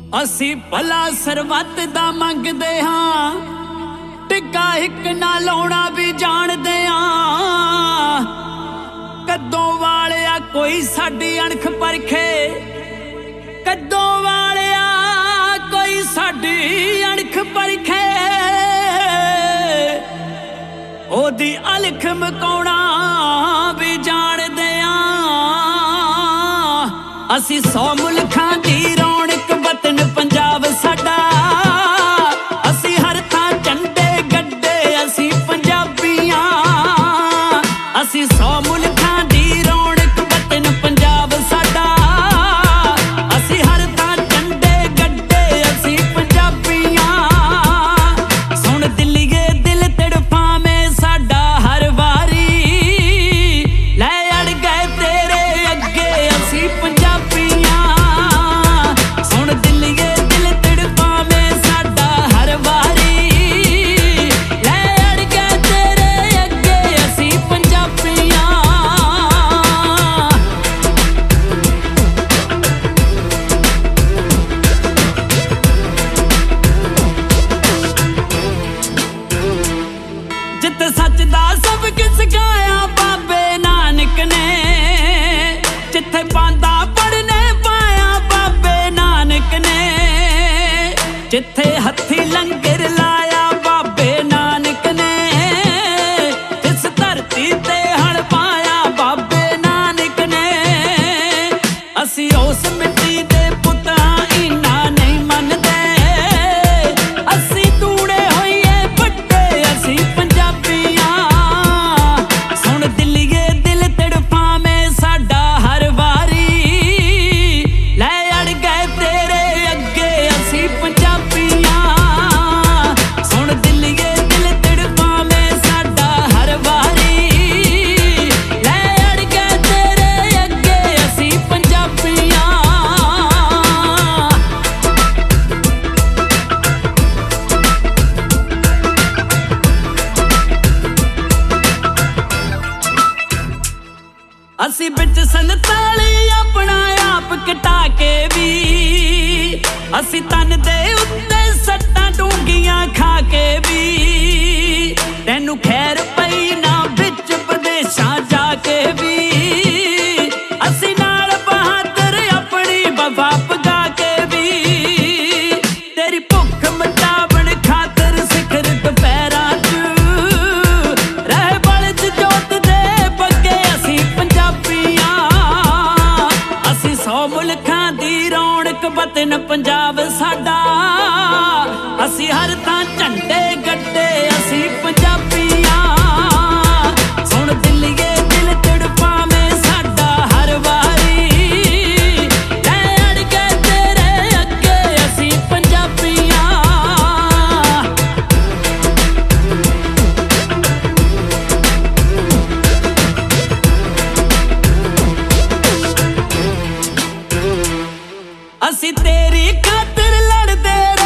ਅਸੀਂ ਭਲਾ ਸਰਬੱਤ ਦਾ ਮੰਗਦੇ ਹਾਂ, ਟਿੱਕਾ ਇੱਕ ਨਾ ਲਾਉਣਾ ਵੀ ਜਾਣਦੇ ਹਾਂ। ਕੱਦੋਂ ਵਾਲਿਆ ਕੋਈ ਸਾਡੀ ਅਣਖ ਪਰਖੇ, ਕੱਦੋਂ ਵਾਲਿਆ ਕੋਈ ਸਾਡੀ ਅਣਖ ਪਰਖੇ। ਉਹਦੀ ਅਲਖ ਮਕਾਉਣਾ ਵੀ ਜਾਣਦੇ ਹਾਂ। ਅਸੀਂ 100 ਮੁਲਕਾਂ ਦੀ ਰੌਣਕ ਵਤਨ ਪੰਜਾਬ ਸਾਡਾ। ਅਸੀਂ ਹਰ ਥਾਂ ਝੰਡੇ ਗੱਡੇ ਅਸੀਂ ਪੰਜਾਬੀਆਂ। ਅਸੀਂ 100 ਮੁਲਕਾਂ ਦੀ ਰੌਣਕ ਵਤਨ ਪੰਜਾਬ ਸਾਡਾ। ਅਸੀਂ ਹਰ ਥਾਂ ਝੰਡੇ ਗੱਡੇ ਅਸੀਂ ਪੰਜਾਬੀਆਂ। ਸੁਣ ਦਿੱਲੀਏ ਦਿਲ ਤੜਫਾਵੇਂ ਸਾਡਾ ਹਰ ਵਾਰੀ, ਲੈ ਅੜ ਗਏ ਤੇਰੇ ਅੱਗੇ ਅਸੀਂ ਪੰਜਾਬੀਆਂ। ਸੁਣ ਦਿੱਲੀਏ ਦਿਲ ਤੜਫਾਵੇਂ ਸਾਡਾ ਹਰ ਵਾਰੀ, ਲੈ ਅੜ ਗਏ ਤੇਰੇ ਅੱਗੇ ਅਸੀਂ ਪੰਜਾਬੀਆਂ। ਜਿੱਥੇ ਸੱਚ ਦਾ ਸਬਕ ਸਿਖਾਇਆ ਬਾਬੇ ਨਾਨਕ ਨੇ, ਜਿੱਥੇ ਬਾਂਦਾ ਪੜਨੇ ਪਾਇਆ ਬਾਬੇ ਨਾਨਕ ਨੇ, ਜਿੱਥੇ ਹੱਥੀ ਲੰਗਰ ਲਾਇਆ ਬਾਬੇ ਨਾਨਕ ਨੇ, ਜਿਸ ਧਰਤੀ ਤੇ ਹਲ ਪਾਇਆ ਬਾਬੇ ਨਾਨਕ ਨੇ। ਅਸੀਂ ਉਸ ਮਿੱਟੀ ਦੇ ਪੁੱਤਾਂ ਇਨਾ ਨਹੀਂ ਮੰਨਦੇ, ਅਸੀਂ ਦੂੜੇ ਹੋਈਏ ਵੱਡੇ ਅਸੀਂ ਪੰਜਾਬੀਆਂ। ਸੁਣ ਦਿੱਲੀਏ ਦਿਲ ਤੜਫਾਵੇਂ ਸਾਡਾ ਹਰ ਵਾਰੀ, ਲੈ ਅੜ ਗਏ ਤੇਰੇ ਅੱਗੇ ਅਸੀਂ ਪੰਜਾਬੀਆਂ। ਸੁਣ ਦਿੱਲੀਏ ਦਿਲ ਤੜਫਾਵੇਂ ਸਾਡਾ ਹਰ ਵਾਰੀ, ਲੈ ਅੜ ਗਏ ਤੇਰੇ ਅੱਗੇ ਅਸੀਂ ਪੰਜਾਬੀਆਂ। ਅਸੀਂ ਵਿੱਚ ਸੰਤਾਲੀ ਆਪਣਾ ਆਪ ਕਟਾ ਕੇ ਵੀ, ਅਸੀਂ ਤਨ ਦੇ ਉੱਤੇ ਸੱਟਾਂ ਡੂੰਘੀਆਂ ਖਾ ਕੇ ਵੀ, ਤੈਨੂੰ ਖੈਰ ਪਈ ਨਾ ਵਿੱਚ ਵਿਦੇਸ਼ਾਂ ਜਾ ਕੇ ਵੀ। ਅਸੀਂ ਨਾਲ ਬਹਾਦਰ ਆਪਣੀ ਵਫਾ ਪਗਾ ਕੇ ਵੀ, ਤੇਰੀ ਭੁੱਖ ਮਿਟਾਵਣ ਖਾਤਰ ਸਿਖਰ ਦੁਪਹਿਰਾਂ 'ਚ ਰਹਿ ਬਲਦ ਜੋਤ ਦੇ ਬੱਗੇ ਅਸੀਂ ਪੰਜਾਬੀਆਂ। ਅਸੀਂ 100 ਮੁਲਕਾਂ ਦੀ ਰੌਣਕ ਵਤਨ ਪੰਜਾਬ ਸਾਡਾ। ਅਸੀਂ ਹਰ ਥਾਂ ਝੰਡੇ ਗੱਡੇ ਅਸੀਂ ਪੰਜਾਬੀਆਂ। ਸੁਣ ਦਿੱਲੀਏ ਦਿਲ ਤੜਫਾਵੇਂ ਸਾਡਾ ਹਰ ਵਾਰੀ, ਲੈ ਅੜ ਗਏ ਤੇਰੇ ਅੱਗੇ ਅਸੀਂ ਪੰਜਾਬੀਆਂ। ਅਸੀਂ ਤੇਰੀ ਖਾਤਰ ਲੜਦੇ